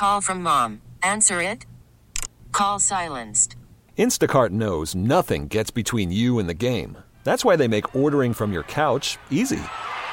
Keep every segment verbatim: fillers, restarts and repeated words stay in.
Call from mom. Answer it. Call silenced. Instacart knows nothing gets between you and the game. That's why they make ordering from your couch easy.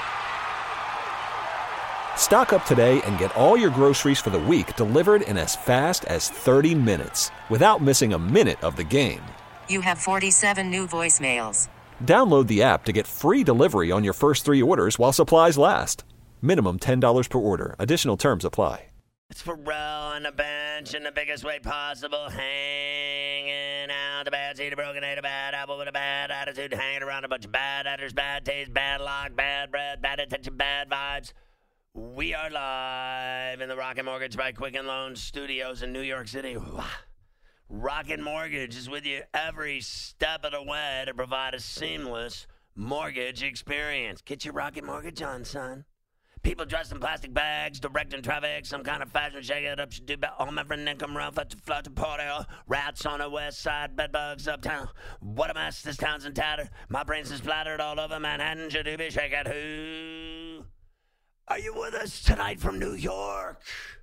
Stock up today and get all your groceries for the week delivered in as fast as thirty minutes without missing a minute of the game. You have forty-seven new voicemails. Download the app to get free delivery on your first three orders while supplies last. Minimum ten dollars per order. Additional terms apply. It's Pharrell on the bench in the biggest way possible, hanging out the bad seed, a broken head, a bad apple with a bad attitude, hanging around a bunch of bad actors, bad taste, bad luck, bad breath, bad attention, bad vibes. We are live in the Rocket Mortgage by Quicken Loans Studios in New York City. Rocket Mortgage is with you every step of the way to provide a seamless mortgage experience. Get your Rocket Mortgage on, son. People dressed in plastic bags, directing traffic, some kind of fashion shake it up, should do better. All my friend income around, flat to flat to party. Rats on the west side, bedbugs uptown. What a mess, this town's in tatter. My brains is splattered all over Manhattan, should do be shake it. Who are you with us tonight from New York?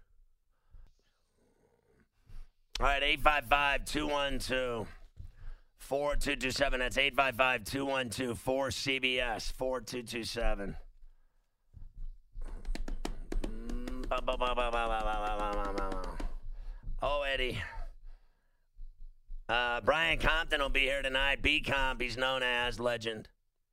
All right, eight five five, two one two, four two two seven. That's eight five five, two one two, four C B S, four two two seven. Oh, Eddie. Uh, Brian Compton will be here tonight. B-Comp, he's known as legend.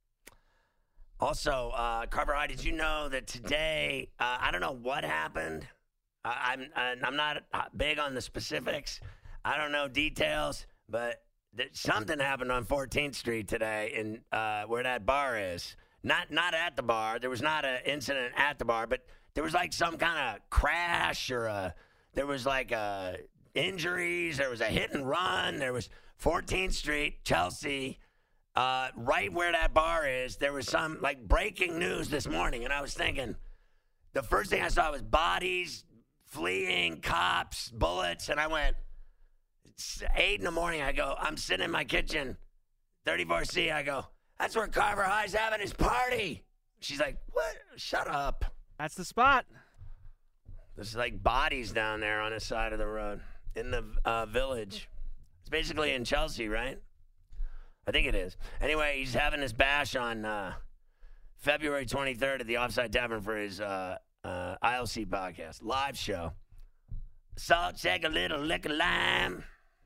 Also, uh, Carver High, did you know that today, uh, I don't know what happened. Uh, I'm I'm not big on the specifics. I don't know details, but th- something happened on fourteenth Street today in uh, where that bar is. Not not at the bar. There was not an incident at the bar, but there was like some kind of crash or a, there was like a injuries. There was a hit and run. There was fourteenth Street, Chelsea, uh, right where that bar is. There was some like breaking news this morning, and I was thinking, the first thing I saw was bodies, fleeing, cops, bullets, and I went, it's eight in the morning. I go, I'm sitting in my kitchen, thirty-four C. I go, that's where Carver High's having his party. She's like, what? Shut up. That's the spot. There's like bodies down there on the side of the road in the uh, village. It's basically in Chelsea, right? I think it is. Anyway, he's having his bash on uh, February twenty-third at the Offside Tavern for his uh, uh, I L C podcast, live show. Salt, shake, a little lick of lime.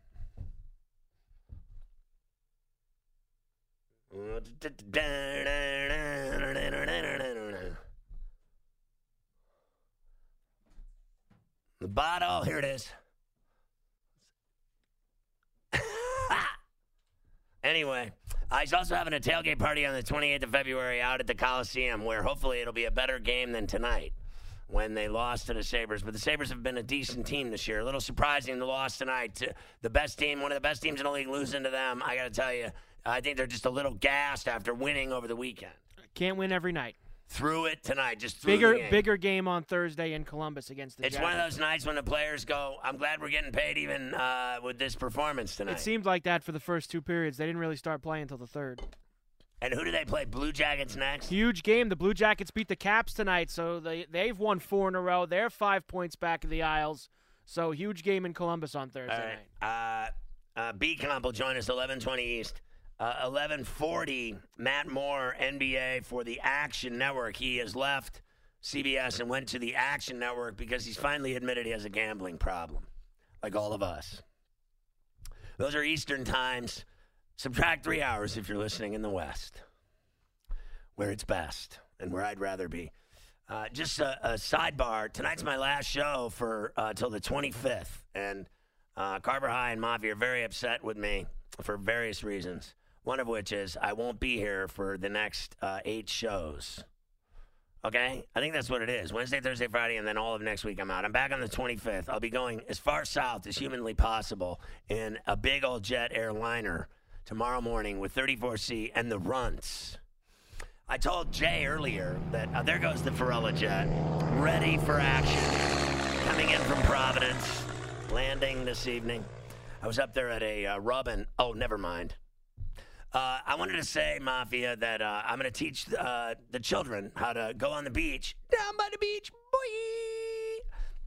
The bottle, here it is. Anyway, uh, he's also having a tailgate party on the twenty-eighth of February out at the Coliseum, where hopefully it'll be a better game than tonight when they lost to the Sabres. But the Sabres have been a decent team this year. A little surprising the loss tonight to the best team, one of the best teams in the league, losing to them. I got to tell you, I think they're just a little gassed after winning over the weekend. Can't win every night. Threw it tonight, just threw bigger the game. bigger game on Thursday in Columbus against the It's Jaguars. one of those nights when the players go, I'm glad we're getting paid even uh, with this performance tonight. It seemed like that for the first two periods. They didn't really start playing until the third. And who do they play? Blue Jackets next? Huge game. The Blue Jackets beat the Caps tonight, so they, they've won four in a row. They're five points back of the Isles. So huge game in Columbus on Thursday All right. night. Uh, uh, B-Comp will join us eleven twenty East. Uh, eleven forty, Matt Moore, N B A for the Action Network. He has left C B S and went to the Action Network because he's finally admitted he has a gambling problem, like all of us. Those are Eastern times. Subtract three hours if you're listening in the West, where it's best and where I'd rather be. Uh, just a, a sidebar. Tonight's my last show for uh, till the twenty-fifth, and uh, Carver High and Mafia are very upset with me for various reasons. One of which is I won't be here for the next uh, eight shows. Okay? I think that's what it is. Wednesday, Thursday, Friday, and then all of next week I'm out. I'm back on the twenty-fifth. I'll be going as far south as humanly possible in a big old jet airliner tomorrow morning with thirty-four C and the Runts. I told Jay earlier that uh, there goes the Ferrella jet, ready for action, coming in from Providence, landing this evening. I was up there at a uh, rub and, oh, never mind. Uh, I wanted to say, Mafia, that uh, I'm going to teach uh, the children how to go on the beach. Down by the beach, boy!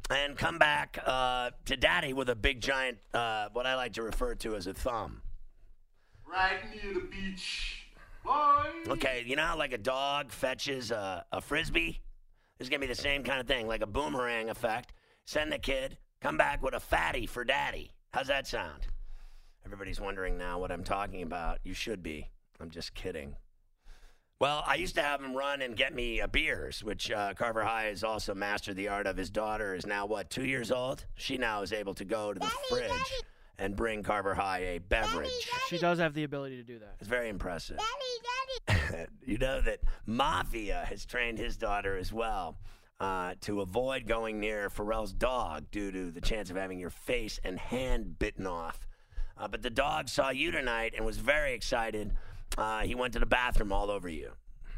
and come back uh, to daddy with a big giant, uh, what I like to refer to as a thumb. Right near the beach. Boy. Okay, you know how like a dog fetches a, a Frisbee? This is going to be the same kind of thing, like a boomerang effect. Send the kid, come back with a fatty for daddy. How's that sound? Everybody's wondering now what I'm talking about. You should be. I'm just kidding. Well, I used to have him run and get me uh, beers, which uh, Carver High has also mastered the art of. His daughter is now, what, two years old? She now is able to go to the Daddy, fridge Daddy. and bring Carver High a beverage. Daddy, Daddy. She does have the ability to do that. It's very impressive. Daddy, Daddy. You know that Mafia has trained his daughter as well uh, to avoid going near Pharrell's dog due to the chance of having your face and hand bitten off. Uh, but the dog saw you tonight and was very excited. Uh, he went to the bathroom all over you.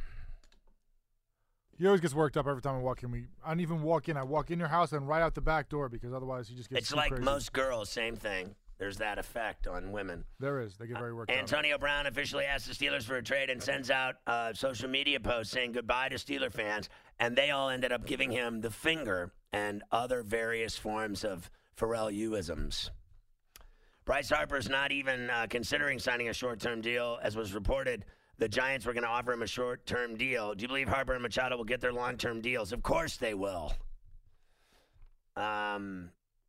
He always gets worked up every time I walk in. We, I don't even walk in. I walk in your house and right out the back door because otherwise he just gets It's too like crazy. most girls, same thing. There's that effect on women. There is. They get very worked up. Antonio Brown officially asked the Steelers for a trade and sends out uh, social media posts saying goodbye to Steeler fans, and they all ended up giving him the finger and other various forms of Pharrell-isms. Bryce Harper's not even uh, considering signing a short-term deal, as was reported. The Giants were going to offer him a short-term deal. Do you believe Harper and Machado will get their long-term deals? Of course they will. Um,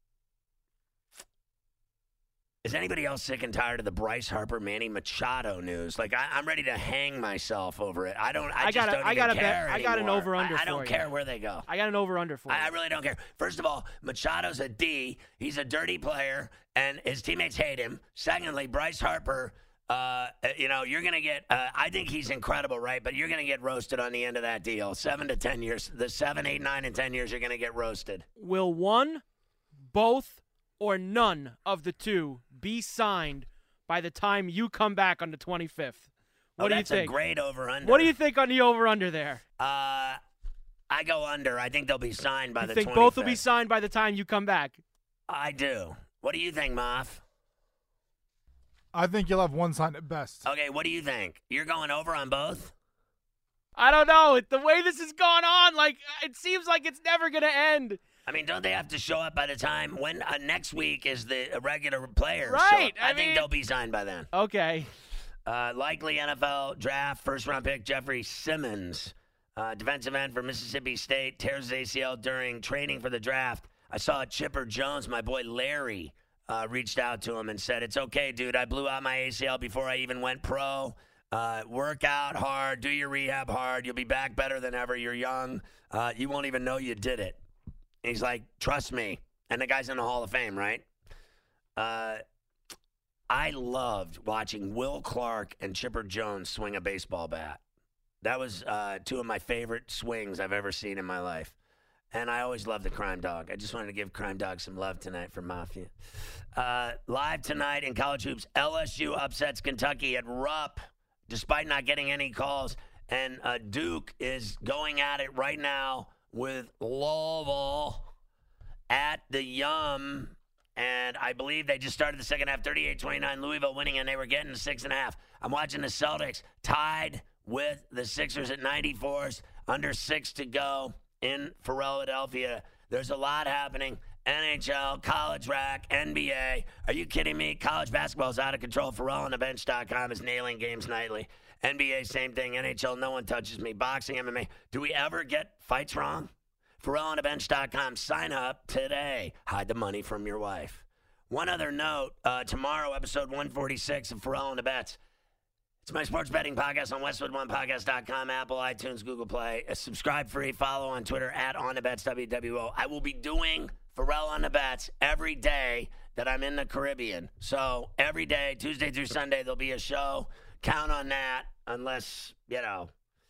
is anybody else sick and tired of the Bryce Harper, Manny Machado news? Like, I, I'm ready to hang myself over it. I don't. I, I just got a- don't I even got a care bet- I got an anymore. over-under I, I don't for you. care where they go. I got an over-under for you. I, I really don't care. First of all, Machado's a D. He's a dirty player, and his teammates hate him. Secondly, Bryce Harper, uh, you know, you're going to get, uh, I think he's incredible, right? But you're going to get roasted on the end of that deal. Seven to ten years. The seven, eight, nine, and ten years, you're going to get roasted. Will one, both, or none of the two be signed by the time you come back on the twenty-fifth? What oh, do you that's think? a great over-under. What do you think on the over-under there? Uh, I go under. I think they'll be signed by You the think twenty-fifth. both will be signed by the time you come back? I do. What do you think, Moff? I think you'll have one sign at best. Okay, what do you think? You're going over on both? I don't know. It- The way this has gone on, like, it seems like it's never going to end. I mean, don't they have to show up by the time when uh, next week is the regular players? show Right, up? I, I think mean- they'll be signed by then. Okay. Uh, likely N F L draft first round pick Jeffrey Simmons, uh, defensive end for Mississippi State, tears his A C L during training for the draft. I saw Chipper Jones, my boy Larry, uh, reached out to him and said, "It's okay, dude. I blew out my A C L before I even went pro. Uh, work out hard, do your rehab hard. You'll be back better than ever. You're young. Uh, you won't even know you did it." He's like, "Trust me." And the guy's in the Hall of Fame, right? Uh, I loved watching Will Clark and Chipper Jones swing a baseball bat. That was uh, two of my favorite swings I've ever seen in my life. And I always loved the Crime Dog. I just wanted to give Crime Dog some love tonight for Mafia. Uh, live tonight in college hoops, L S U upsets Kentucky at Rupp, despite not getting any calls. And uh, Duke is going at it right now with Louisville at the Yum. And I believe they just started the second half, thirty-eight twenty-nine, Louisville winning, and they were getting six and a half. I'm watching the Celtics tied with the Sixers at ninety-fours, under six to go in Philadelphia. There's a lot happening. N H L, college rack, N B A. Are you kidding me? College basketball is out of control. Pharrell on the bench dot com is nailing games nightly. N B A, same thing. N H L, no one touches me. Boxing, M M A. Do we ever get fights wrong? Pharrell on the bench dot com. Sign up today. Hide the money from your wife. One other note. Uh, tomorrow, episode one forty-six of Pharrell on the Bets. It's my sports betting podcast on westwood one podcast dot com, Apple, iTunes, Google Play. Uh, subscribe free. Follow on Twitter at On The Bets W W O. I will be doing Pharrell on the Bets every day that I'm in the Caribbean. So every day, Tuesday through Sunday, there'll be a show. Count on that, unless, you know,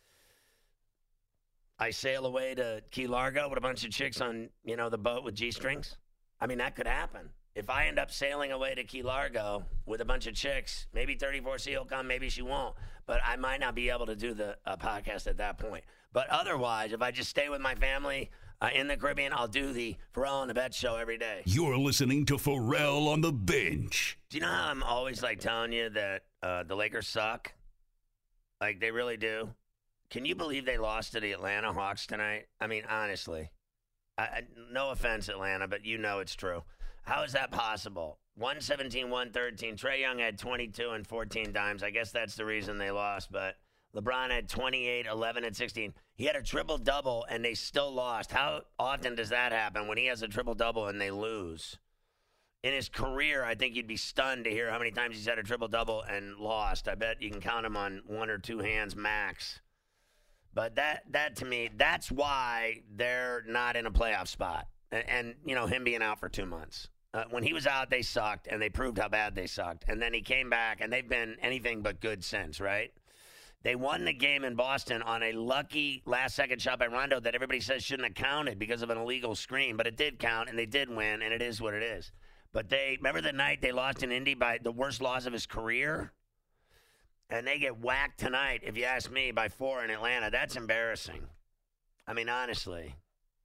I sail away to Key Largo with a bunch of chicks on, you know, the boat with G-strings. I mean, that could happen. If I end up sailing away to Key Largo with a bunch of chicks, maybe thirty-four C will come, maybe she won't. But I might not be able to do the uh, podcast at that point. But otherwise, if I just stay with my family uh, in the Caribbean, I'll do the Pharrell on the Bet show every day. You're listening to Pharrell on the Bench. Do you know how I'm always, like, telling you that uh, the Lakers suck? Like, they really do. Can you believe they lost to the Atlanta Hawks tonight? I mean, honestly. I, no offense, Atlanta, but you know it's true. How is that possible? one seventeen, one thirteen. Trae Young had twenty-two and fourteen dimes. I guess that's the reason they lost, but LeBron had twenty-eight, eleven, and sixteen. He had a triple-double, and they still lost. How often does that happen when he has a triple-double and they lose? In his career, I think you'd be stunned to hear how many times he's had a triple-double and lost. I bet you can count him on one or two hands max. But that, that to me, that's why they're not in a playoff spot. And, and you know, him being out for two months. Uh, when he was out, they sucked, and they proved how bad they sucked. And then he came back, and they've been anything but good since, right? They won the game in Boston on a lucky last-second shot by Rondo that everybody says shouldn't have counted because of an illegal screen. But it did count, and they did win, and it is what it is. But they remember the night they lost in Indy by the worst loss of his career? And they get whacked tonight, if you ask me, by four in Atlanta. That's embarrassing. I mean, honestly.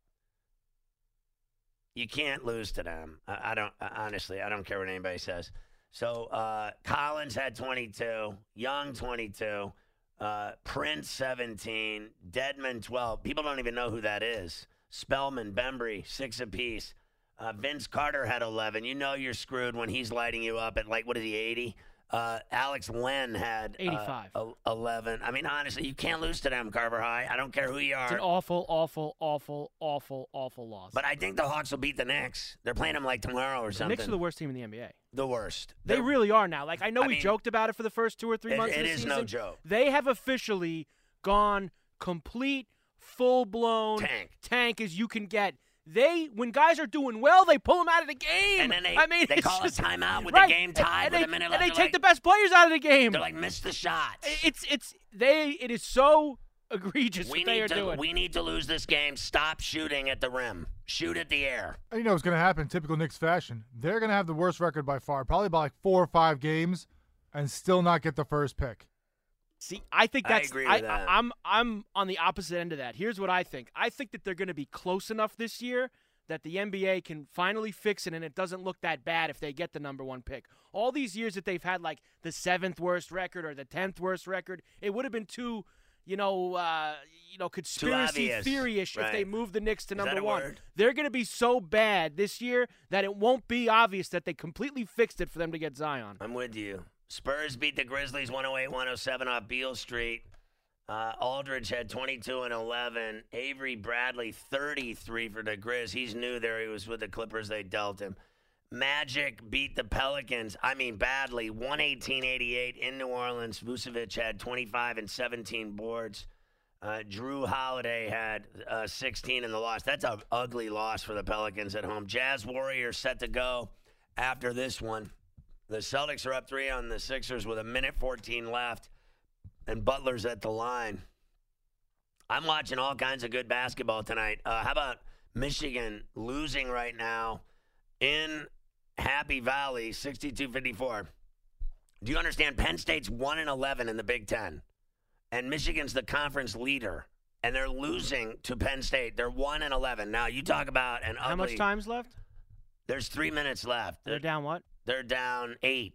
You can't lose to them. I, I don't, honestly, I don't care what anybody says. So uh, Collins had twenty-two, Young twenty-two, uh, Prince seventeen, Dedmon twelve. People don't even know who that is. Spellman, Bembry, six apiece. Uh, Vince Carter had eleven. You know you're screwed when he's lighting you up at, like, what is he, eighty? Uh, Alex Len had eighty-five. Uh, eleven. I mean, honestly, you can't lose to them, Carver High. I don't care who you are. It's an awful, awful, awful, awful, awful loss. But I think the Hawks will beat the Knicks. They're playing them like tomorrow or the something. Knicks are the worst team in the N B A. The worst. They They're, really are now. Like, I know I we mean, joked about it for the first two or three it, months it of the is season. no joke. They have officially gone complete, full-blown Tank. tank as you can get. They, when guys are doing well, they pull them out of the game. And then they, I mean, they it's call just, a timeout with right. the game tied and with they, a minute and left. they They're take like, the best players out of the game. They're like, miss the shots. It's it's they. It is so egregious we what they need are to, doing. We need to lose this game. Stop shooting at the rim. Shoot at the air. And you know what's going to happen, typical Knicks fashion. They're going to have the worst record by far, probably by like four or five games, and still not get the first pick. See, I think I that's. agree I, with that. I, I'm I'm on the opposite end of that. Here's what I think. I think that they're going to be close enough this year that the N B A can finally fix it, and it doesn't look that bad if they get the number one pick. All these years that they've had, like, the seventh worst record or the tenth worst record, it would have been too, you know, uh, you know, conspiracy theory-ish right. if they moved the Knicks to Is number that a one. word? They're going to be so bad this year that it won't be obvious that they completely fixed it for them to get Zion. I'm with you. Spurs beat the Grizzlies one oh eight one oh seven off Beale Street. Uh, Aldridge had twenty-two and eleven. Avery Bradley, thirty-three for the Grizz. He's new there. He was with the Clippers. They dealt him. Magic beat the Pelicans, I mean badly, one eighteen eighty-eight in New Orleans. Vucevic had twenty-five and seventeen boards. Uh, Drew Holiday had uh, sixteen in the loss. That's an ugly loss for the Pelicans at home. Jazz Warriors set to go after this one. The Celtics are up three on the Sixers with a minute fourteen left. And Butler's at the line. I'm watching all kinds of good basketball tonight. Uh, how about Michigan losing right now in Happy Valley, sixty-two fifty-four? Do you understand? Penn State's one and eleven in the Big Ten, and Michigan's the conference leader, and they're losing to Penn State. They're one and eleven. Now you talk about an ugly. How much time's left? There's three minutes left. They're down what? They're down eight.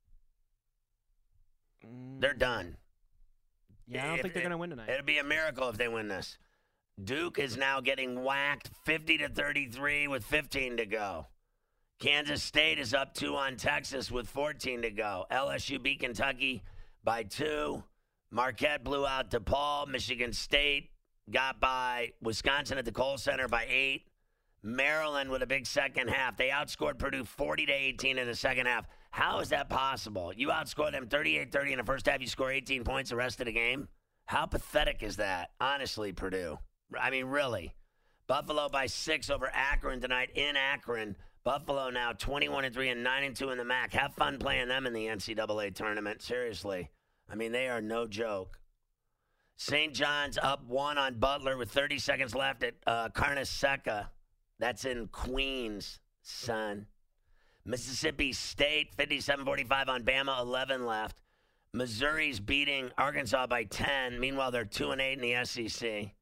They're done. Yeah, I don't If- think they're going to win tonight. It'd be a miracle if they win this. Duke is now getting whacked fifty to thirty-three with fifteen to go. Kansas State is up two on Texas with fourteen to go. L S U beat Kentucky by two. Marquette blew out DePaul. Michigan State got by Wisconsin at the Kohl Center by eight. Maryland with a big second half. They outscored Purdue forty to eighteen in the second half. How is that possible? You outscore them thirty-eight thirty in the first half. You score eighteen points the rest of the game? How pathetic is that? Honestly, Purdue. I mean, really. Buffalo by six over Akron tonight in Akron. Buffalo now twenty-one and three and nine and two in the M A C. Have fun playing them in the N C double A tournament. Seriously. I mean, they are no joke. Saint John's up one on Butler with thirty seconds left at uh, Carneseca. That's in Queens, son. Mississippi State, fifty-seven forty-five on Bama, eleven left. Missouri's beating Arkansas by ten. Meanwhile, they're two and eight in the S E C.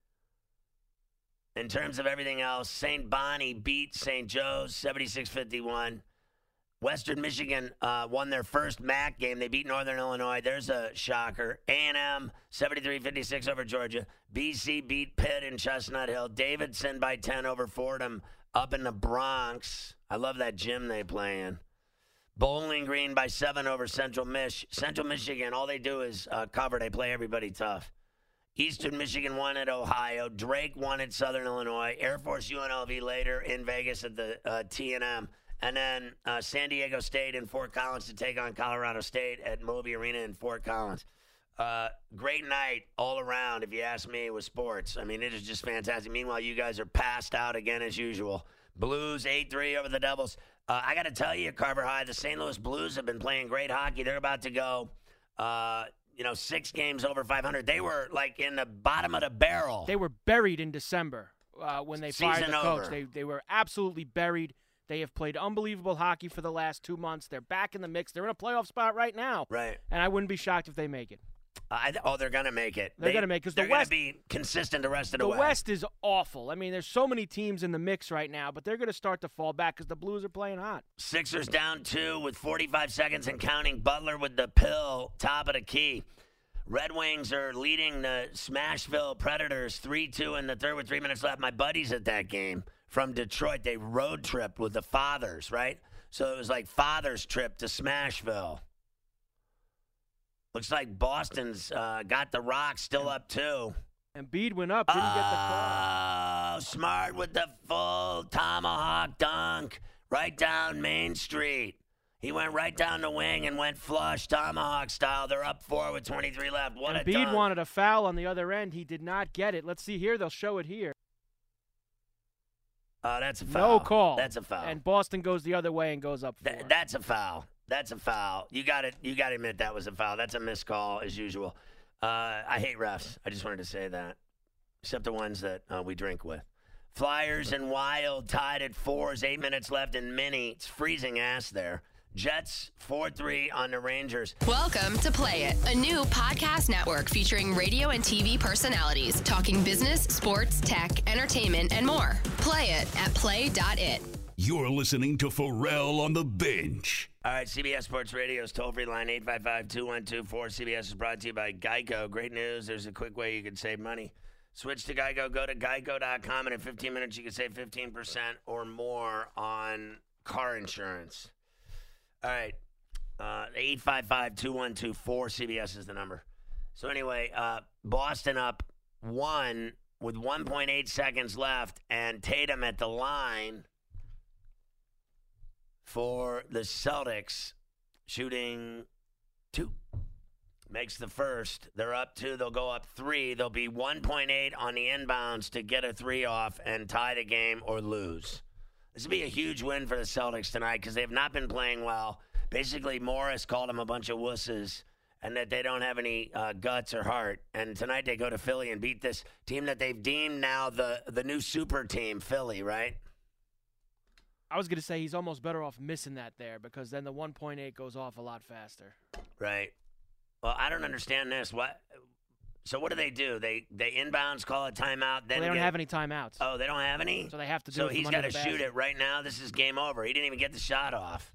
In terms of everything else, Saint Bonnie beat Saint Joe's, seventy-six fifty-one. Western Michigan uh, won their first M A C game. They beat Northern Illinois. There's a shocker. A and M, seventy-three fifty-six over Georgia. B C beat Pitt in Chestnut Hill. Davidson by ten over Fordham up in the Bronx. I love that gym they play in. Bowling Green by seven over Central Mich. Central Michigan, all they do is uh, cover. They play everybody tough. Eastern Michigan won at Ohio. Drake won at Southern Illinois. Air Force U N L V later in Vegas at the uh, T and M. And then uh, San Diego State in Fort Collins to take on Colorado State at Moby Arena in Fort Collins. Uh, great night all around, if you ask me, with sports. I mean, it is just fantastic. Meanwhile, you guys are passed out again as usual. Blues eight three over the Devils. Uh, I got to tell you, Carver High, the Saint Louis Blues have been playing great hockey. They're about to go, uh, you know, six games over five hundred. They were, like, in the bottom of the barrel. They were buried in December uh, when they Season fired the coach. over. They, they were absolutely buried. They have played unbelievable hockey for the last two months. They're back in the mix. They're in a playoff spot right now. Right. And I wouldn't be shocked if they make it. I, oh, they're going to make it. They're They- going to make it because They're the going to West, be consistent the rest of the, the way. West is awful. I mean, there's so many teams in the mix right now, but they're going to start to fall back because the Blues are playing hot. Sixers down two with forty-five seconds and counting. Butler with the pill, top of the key. Red Wings are leading the Smashville Predators three two in the third with three minutes left. My buddies at that game from Detroit, they road tripped with the fathers, right? So it was like father's trip to Smashville. Looks like Boston's uh, got the Rock still up two. And Embiid went up, didn't get the call. Oh, Smart with the full tomahawk dunk right down Main Street. He went right down the wing and went flush, tomahawk style. They're up four with twenty-three left. What a Embiid dunk. wanted a foul on the other end. He did not get it. Let's see here. They'll show it here. Oh, that's a foul. No call. That's a foul. And Boston goes the other way and goes up four. Th- that's a foul. That's a foul. You got it. You got to admit that was a foul. That's a missed call as usual. Uh, I hate refs. I just wanted to say that, except the ones that uh, we drink with. Flyers and Wild tied at fours. Eight minutes left in mini. It's freezing ass there. Jets four three on the Rangers. Welcome to Play It, a new podcast network featuring radio and T V personalities talking business, sports, tech, entertainment, and more. Play it at play dot it. You're listening to Pharrell on the Bench. All right, C B S Sports Radio's toll-free line, eight five five, two one two, four C B S is brought to you by Geico. Great news. There's a quick way you can save money. Switch to Geico. Go to geico dot com, and in fifteen minutes, you can save fifteen percent or more on car insurance. All right, uh, eight five five, two one two, four C B S is the number. So anyway, uh, Boston up one with one point eight seconds left, and Tatum at the line for the Celtics, shooting two. Makes the first. They're up two. They'll go up three. They'll be one point eight on the inbounds to get a three off and tie the game or lose. This will be a huge win for the Celtics tonight because they have not been playing well. Basically, Morris called them a bunch of wusses and that they don't have any uh, guts or heart. And tonight they go to Philly and beat this team that they've deemed now the, the new super team, Philly, right? I was going to say he's almost better off missing that there because then the one point eight goes off a lot faster. Right. Well, I don't understand this. What? So what do they do? They they inbounds, call a timeout. Then Well, they don't get, have any timeouts. Oh, they don't have any? So they have to do So it from he's under got to the shoot basket. it right now. This is game over. He didn't even get the shot off.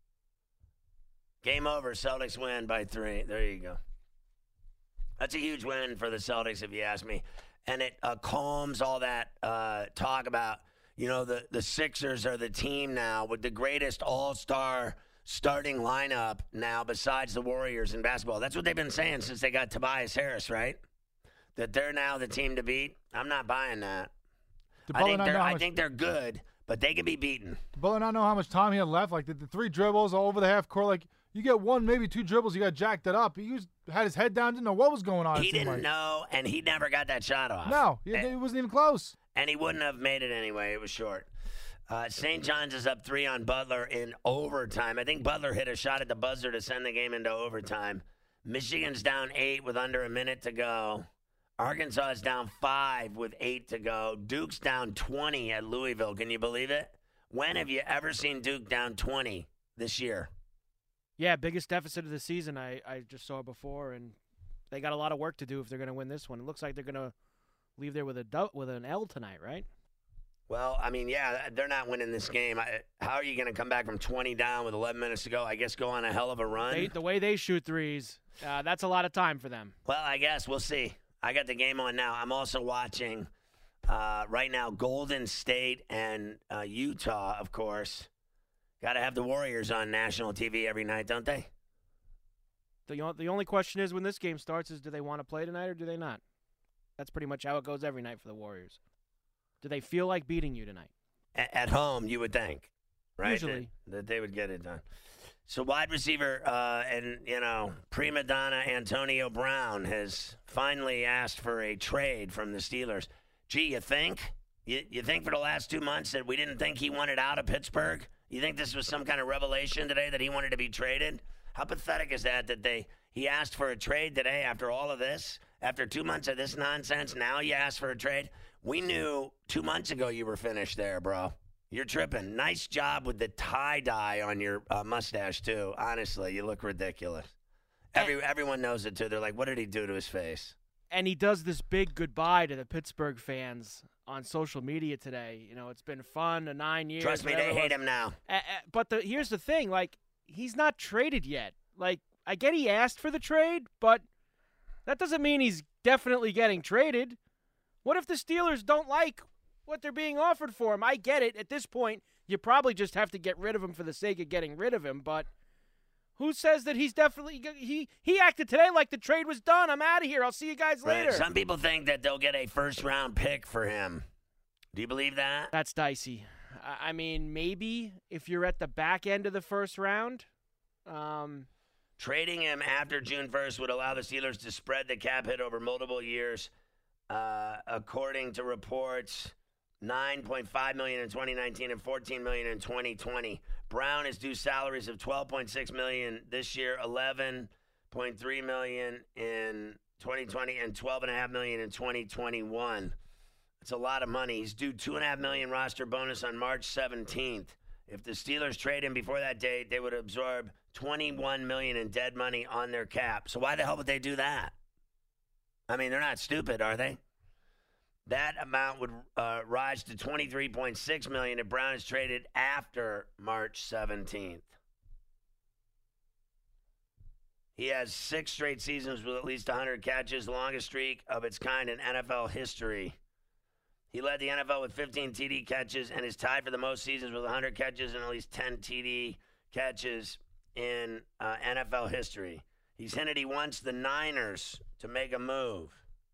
Game over. Celtics win by three. There you go. That's a huge win for the Celtics, if you ask me. And it uh, calms all that uh, talk about, you know, the, the Sixers are the team now with the greatest all-star starting lineup now besides the Warriors in basketball. That's what they've been saying since they got Tobias Harris, right? That they're now the team to beat. I'm not buying that. Did I Butler think, not they're, know how I much- think they're good, but they can be beaten. Did Butler not know how much time he had left? Like, the, the three dribbles all over the half court. Like, you get one, maybe two dribbles, you got jacked it up. He was, had his head down, didn't know what was going on. it He seemed didn't like. know, and he never got that shot off. No, he, and, it wasn't even close. and he wouldn't have made it anyway. It was short. Uh, Saint John's is up three on Butler in overtime. I think Butler hit a shot at the buzzer to send the game into overtime. Michigan's down eight with under a minute to go. Arkansas is down five with eight to go. Duke's down twenty at Louisville. Can you believe it? When have you ever seen Duke down twenty this year? Yeah, biggest deficit of the season I, I just saw before, and they got a lot of work to do if they're going to win this one. It looks like they're going to leave there with a du- with an L tonight, right? Well, I mean, yeah, they're not winning this game. I, how are you going to come back from twenty down with eleven minutes to go? I guess go on a hell of a run. They, the way they shoot threes, uh, that's a lot of time for them. Well, I guess we'll see. I got the game on now. I'm also watching uh, right now Golden State and uh, Utah, of course. Got to have the Warriors on national T V every night, don't they? The, o- the only question is when this game starts is do they want to play tonight or do they not? That's pretty much how it goes every night for the Warriors. Do they feel like beating you tonight? A- at home, you would think, right? Usually. That, that they would get it done. So wide receiver uh, and, you know, prima donna Antonio Brown has finally asked for a trade from the Steelers. Gee, you think? You, you think for the last two months that we didn't think he wanted out of Pittsburgh? You think this was some kind of revelation today that he wanted to be traded? How pathetic is that that they he asked for a trade today after all of this? After two months of this nonsense, now you ask for a trade? We knew two months ago you were finished there, bro. You're tripping. Nice job with the tie-dye on your uh, mustache, too. Honestly, you look ridiculous. Every Everyone knows it, too. They're like, what did he do to his face? And he does this big goodbye to the Pittsburgh fans on social media today. You know, it's been fun, a nine years. Trust me, they hate him now. Uh, uh, but the, here's the thing, like, he's not traded yet. Like, I get he asked for the trade, but that doesn't mean he's definitely getting traded. What if the Steelers don't like what they're being offered for him? I get it. At this point, you probably just have to get rid of him for the sake of getting rid of him, but who says that he's definitely he he acted today like the trade was done. I'm out of here. I'll see you guys Right. later. Some people think that they'll get a first-round pick for him. Do you believe that? That's dicey. I I mean, maybe if you're at the back end of the first round. Um, Trading him after June first would allow the Steelers to spread the cap hit over multiple years. Uh, according to reports, nine point five million dollars in twenty nineteen and fourteen million dollars in twenty twenty. Brown is due salaries of twelve point six million dollars this year, eleven point three million dollars in twenty twenty, and twelve point five million dollars in twenty twenty-one. It's a lot of money. He's due two point five million dollars roster bonus on March seventeenth. If the Steelers trade him before that date, they would absorb twenty-one million dollars in dead money on their cap. So why the hell would they do that? I mean, they're not stupid, are they? That amount would uh, rise to twenty-three point six million dollars if Brown is traded after March seventeenth. He has six straight seasons with at least one hundred catches, the longest streak of its kind in N F L history. He led the N F L with fifteen T D catches and is tied for the most seasons with one hundred catches and at least ten T D catches in uh, N F L history. He's hinted he wants the Niners to make a move.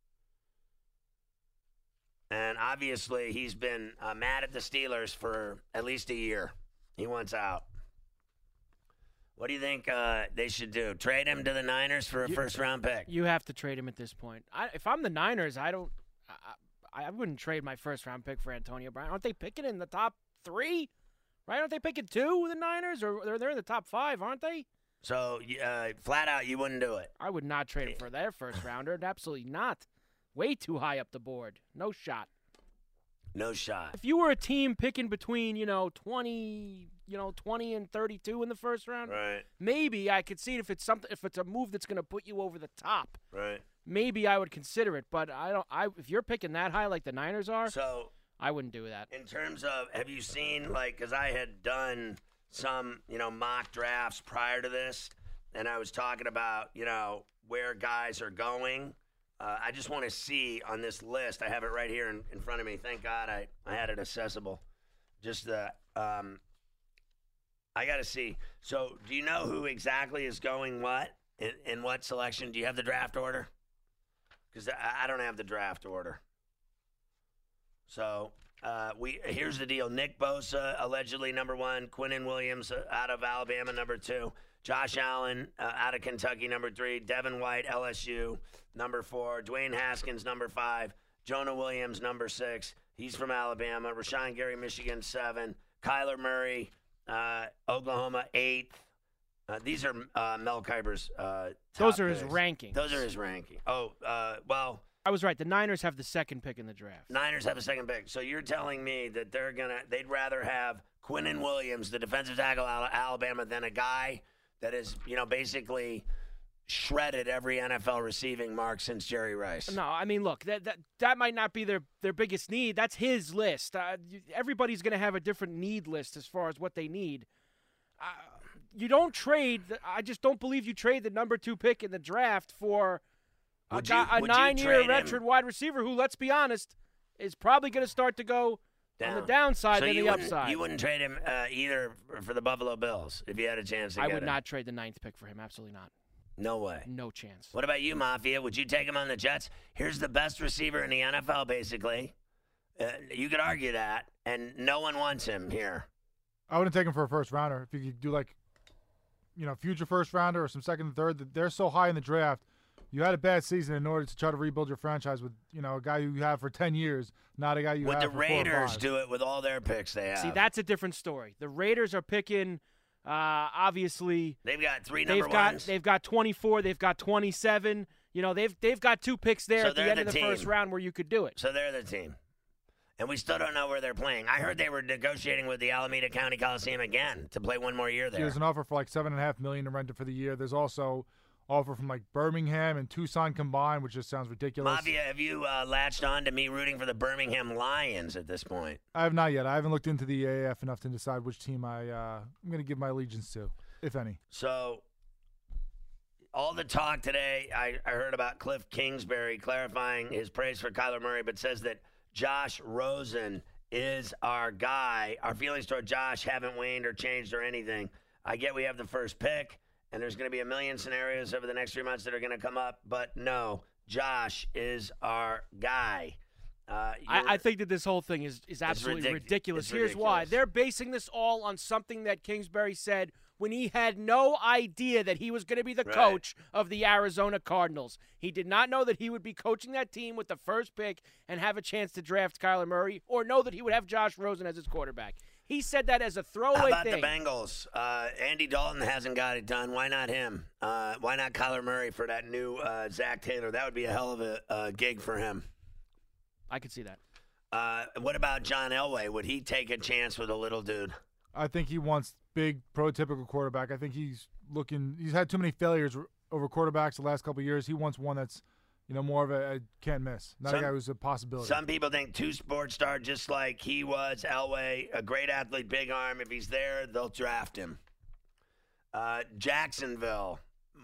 And obviously, he's been uh, mad at the Steelers for at least a year. He wants out. What do you think uh, they should do? Trade him to the Niners for a You- first-round pick? you have to trade him at this point. I, if I'm the Niners, I don't. I, I wouldn't trade my first round pick for Antonio Brown. Aren't they picking in the top three? Right? Aren't they picking two, the Niners? Or they're, they're in the top five, aren't they? So, uh, flat out, you wouldn't do it. I would not trade him for their first rounder. Absolutely not. Way too high up the board. No shot. No shot. If you were a team picking between, you know, twenty, you know, twenty and thirty-two in the first round, Right, maybe I could see it if it's something if it's a move that's going to put you over the top. right. Maybe I would consider it, but I don't I if you're picking that high like the Niners are, So, I wouldn't do that. in terms of, have you seen, like, because I had done some, you know, mock drafts prior to this, and I was talking about, you know, where guys are going. Uh, I just want to see on this list. I have it right here in, in front of me. Thank God I, I had it accessible. Just the, um, I got to see. So, do you know who exactly is going what in, in what selection? Do you have the draft order? Because I, I don't have the draft order. So, uh, we here's the deal. Nick Bosa, allegedly number one. Quinnen Williams uh, out of Alabama, number two. Josh Allen uh, out of Kentucky, number three. Devin White, L S U, number four. Dwayne Haskins, number five. Jonah Williams, number six. He's from Alabama. Rashawn Gary, Michigan, seven. Kyler Murray, uh, Oklahoma, eighth. Uh, these are uh, Mel Kiper's uh, top Those are his picks. rankings. Those are his ranking. Oh, uh, well, I was right. The Niners have the second pick in the draft. Niners have a second pick. So you're telling me that they're gonna they'd rather have Quinnen Williams, the defensive tackle out of Alabama, than a guy that is, you know, basically shredded every N F L receiving mark since Jerry Rice. No, I mean, look, that that, that might not be their, their biggest need. That's his list. Uh, everybody's going to have a different need list as far as what they need. Uh, you don't trade. I just don't believe you trade the number two pick in the draft for a, Would guy, you- a would you nine-year trade him? veteran wide receiver who, let's be honest, is probably going to start to go on the downside so than you the wouldn't- upside. You wouldn't trade him uh, either for the Buffalo Bills if you had a chance to I get would him? not trade the ninth pick for him. Absolutely not. No way. No chance. What about you, Mafia? Would you take him on the Jets? Here's the best receiver in the N F L, basically. Uh, you could argue that, and no one wants him here. I wouldn't take him for a first rounder. If you could do like, you know, future first rounder or some second and third, they're so high in the draft. You had a bad season in order to try to rebuild your franchise with, you know, a guy you have for ten years, not a guy you Would have the for four or Raiders five. do it with all their picks they have? See, that's a different story. The Raiders are picking, uh, obviously. They've got three They've number got ones. they've got twenty-four. They've got twenty-seven. You know, they've they've got two picks there So at the they're end the of the team. first round where you could do it. So they're the team. And we still don't know where they're playing. I heard they were negotiating with the Alameda County Coliseum again to play one more year there. There's an offer for like seven and a half million to rent it for the year. There's also offer from like Birmingham and Tucson combined, which just sounds ridiculous. Mafia, have you uh, latched on to me rooting for the Birmingham Lions at this point? I have not yet. I haven't looked into the A A F enough to decide which team I uh, I'm going to give my allegiance to, if any. So, all the talk today, I, I heard about Cliff Kingsbury clarifying his praise for Kyler Murray, but says that Josh Rosen is our guy. Our feelings toward Josh haven't waned or changed or anything. I get we have the first pick, and there's going to be a million scenarios over the next three months that are going to come up, but no, Josh is our guy. Uh, I, you're- I think that this whole thing is, is absolutely ridic- ridiculous. it's Here's why. ridiculous. They're basing this all on something that Kingsbury said when he had no idea that he was going to be the Right. coach of the Arizona Cardinals. He did not know that he would be coaching that team with the first pick and have a chance to draft Kyler Murray, or know that he would have Josh Rosen as his quarterback. He said that as a throwaway How about thing. the Bengals? Uh, Andy Dalton hasn't got it done. Why not him? Uh, why not Kyler Murray for that new uh, Zach Taylor? That would be a hell of a uh, gig for him. I could see that. Uh, what about John Elway? Would he take a chance with a little dude? I think he wants big, prototypical quarterback. I think he's looking. He's had too many failures over quarterbacks the last couple of years. He wants one that's, you know, more of a, a can't miss, not Some- a guy who's a possibility. Some people think two sports star, just like he was, Elway, a great athlete, big arm. If he's there, they'll draft him. Uh, Jacksonville,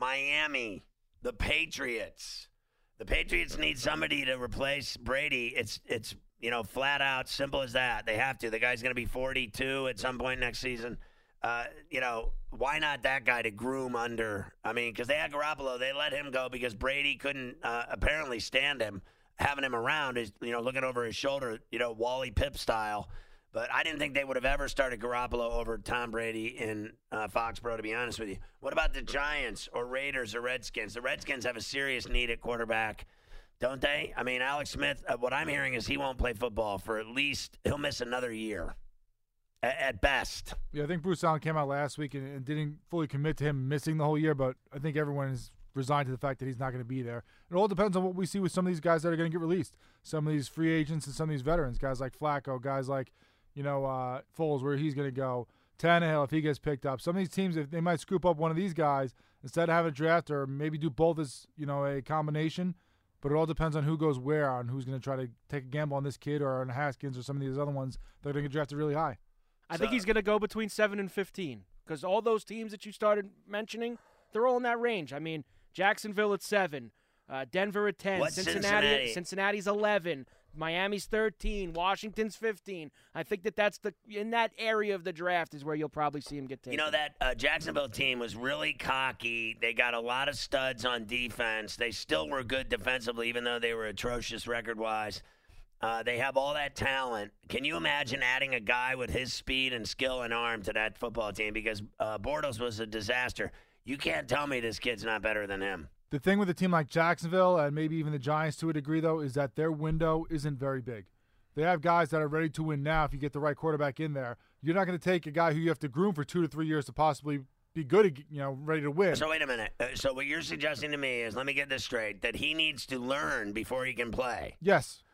Miami, the Patriots. The Patriots need somebody to replace Brady. It's it's you know flat out simple as that. They have to. The guy's going to be forty-two at some point next season. Uh, you know why not that guy to groom under? I mean, because they had Garoppolo, they let him go because Brady couldn't uh, apparently stand him having him around. Is you know looking over his shoulder, you know Wally Pipp style. But I didn't think they would have ever started Garoppolo over Tom Brady in uh, Foxborough, to be honest with you. What about the Giants or Raiders or Redskins? The Redskins have a serious need at quarterback, don't they? I mean, Alex Smith, uh, what I'm hearing is he won't play football for at least, he'll miss another year at, at best. Yeah, I think Bruce Allen came out last week and, and didn't fully commit to him missing the whole year, but I think everyone is resigned to the fact that he's not going to be there. It all depends on what we see with some of these guys that are going to get released. Some of these free agents and some of these veterans, guys like Flacco, guys like, you know, uh, Foles, where he's going to go. Tannehill, if he gets picked up. Some of these teams, if they might scoop up one of these guys instead of having a draft, or maybe do both as, you know, a combination. But it all depends on who goes where, on who's going to try to take a gamble on this kid or on Haskins or some of these other ones that are going to get drafted really high. I So- think he's going to go between seven and fifteen because all those teams that you started mentioning, they're all in that range. I mean, Jacksonville at seven, uh, Denver at ten, What's Cincinnati, Cincinnati? Cincinnati's eleven, Miami's thirteen, Washington's fifteen. I think that that's the in that area of the draft is where you'll probably see him get taken. You know, that uh, Jacksonville team was really cocky. They got a lot of studs on defense. They still were good defensively, even though they were atrocious record-wise. Uh, they have all that talent. Can you imagine adding a guy with his speed and skill and arm to that football team? Because uh, Bortles was a disaster. You can't tell me this kid's not better than him. The thing with a team like Jacksonville and maybe even the Giants to a degree, though, is that their window isn't very big. They have guys that are ready to win now if you get the right quarterback in there. You're not going to take a guy who you have to groom for two to three years to possibly be good, you know, ready to win. So wait a minute. Uh, so what you're suggesting to me is, let me get this straight, that he needs to learn before he can play. Yes.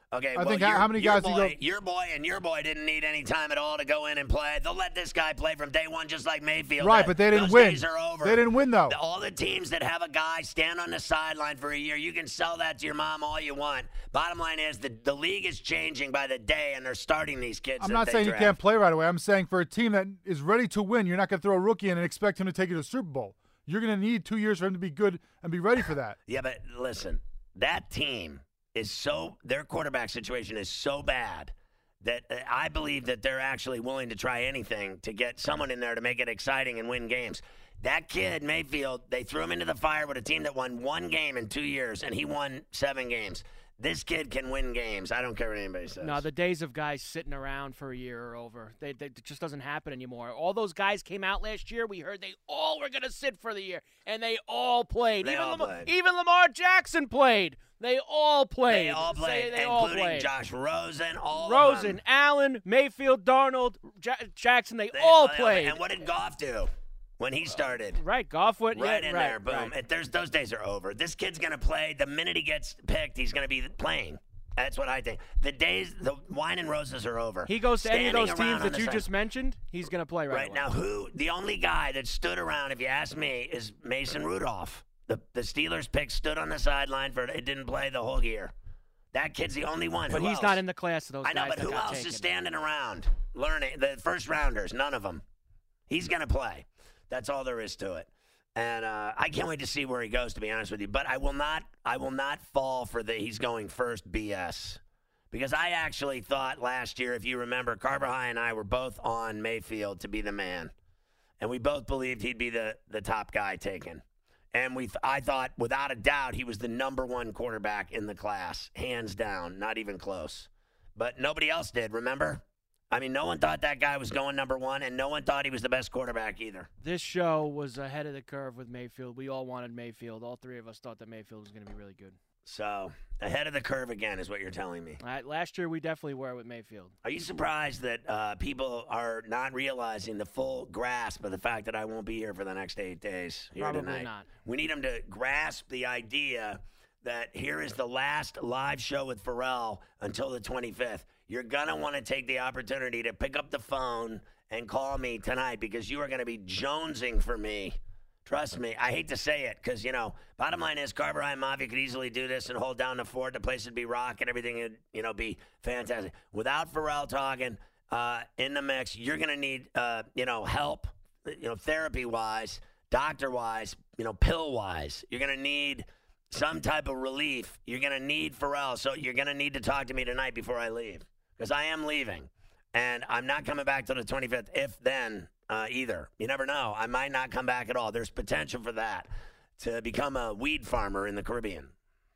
Okay, I well, think your, how, how many your guys boy, do you go? Your boy and your boy didn't need any time at all to go in and play. They'll let this guy play from day one, just like Mayfield. Right, That- but they didn't those win. Days are over. They didn't win, though. The- All the teams that have a guy stand on the sideline for a year, you can sell that to your mom all you want. Bottom line is the, the league is changing by the day, and they're starting these kids. I'm that not they saying draft. you can't play right away. I'm saying for a team that is ready to win, you're not going to throw a rookie in and expect him to take you to the Super Bowl. You're going to need two years for him to be good and be ready for that. Yeah, but listen, that team is so their quarterback situation is so bad that uh, I believe that they're actually willing to try anything to get someone in there to make it exciting and win games. That kid, Mayfield, they threw him into the fire with a team that won one game in two years, and he won seven games. This kid can win games. I don't care what anybody says. No, the days of guys sitting around for a year are over. They, they, it just doesn't happen anymore. All those guys came out last year. We heard they all were going to sit for the year, and they all played. They even, all Lamar, played. even Lamar Jackson played. They all played. They all played, Say they including all played. Josh Rosen, all of Rosen, them. Allen, Mayfield, Darnold, Ja- Jackson. They, They all they played. And what did Goff do when he started? Right, Goff went Right yeah, in right, there, boom. right. If there's those days are over. This kid's gonna play. The minute he gets picked, he's gonna be playing. That's what I think. The days, the wine and roses are over. He goes to any of those Standing around teams on that the you side. just mentioned, he's going to play right, Right away. now, who the only guy that stood around, if you ask me, is Mason Rudolph. The the Steelers pick stood on the sideline for it, didn't play the whole year. That kid's the only one. But Who he's else? not in the class of those I know, guys but that who got else taken. is standing around learning? The first rounders, none of them. He's going to play. That's all there is to it. And uh, I can't wait to see where he goes, to be honest with you. But I will not. I will not fall for the he's going first B S. Because I actually thought last year, if you remember, Carver High and I were both on Mayfield to be the man. And we both believed he'd be the, the top guy taken. And we, th- I thought, without a doubt, he was the number one quarterback in the class, hands down, not even close. But nobody else did, remember? I mean, no one thought that guy was going number one, and no one thought he was the best quarterback either. This show was ahead of the curve with Mayfield. We all wanted Mayfield. All three of us thought that Mayfield was going to be really good. So, ahead of the curve again is what you're telling me. All right, last year we definitely were with Mayfield. Are you surprised that uh, people are not realizing the full grasp of the fact that I won't be here for the next eight days here Probably tonight? not. We need them to grasp the idea that here is the last live show with Pharrell until the twenty-fifth. You're going to want to take the opportunity to pick up the phone and call me tonight because you are going to be jonesing for me. Trust me, I hate to say it because, you know, bottom line is Carver High Mafia could easily do this and hold down the fort. The place would be rock and everything would, you know, be fantastic. Without Pharrell talking uh, in the mix, you're going to need, uh, you know, help, you know, therapy-wise, doctor-wise, you know, pill-wise. You're going to need some type of relief. You're going to need Pharrell. So you're going to need to talk to me tonight before I leave because I am leaving. And I'm not coming back till the twenty-fifth, if then. Uh, either. You never know. I might not come back at all. There's potential for that, to become a weed farmer in the Caribbean.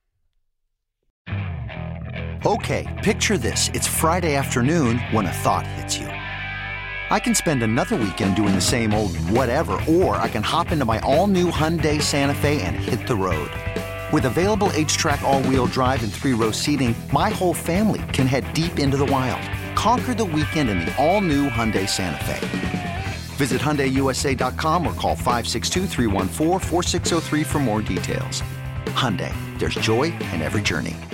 Okay, picture this. It's Friday afternoon when a thought hits you. I can spend another weekend doing the same old whatever, or I can hop into my all-new Hyundai Santa Fe and hit the road. With available H-Track all-wheel drive and three-row seating, my whole family can head deep into the wild. Conquer the weekend in the all-new Hyundai Santa Fe. Visit Hyundai U S A dot com or call five six two, three one four, four six zero three for more details. Hyundai, there's joy in every journey.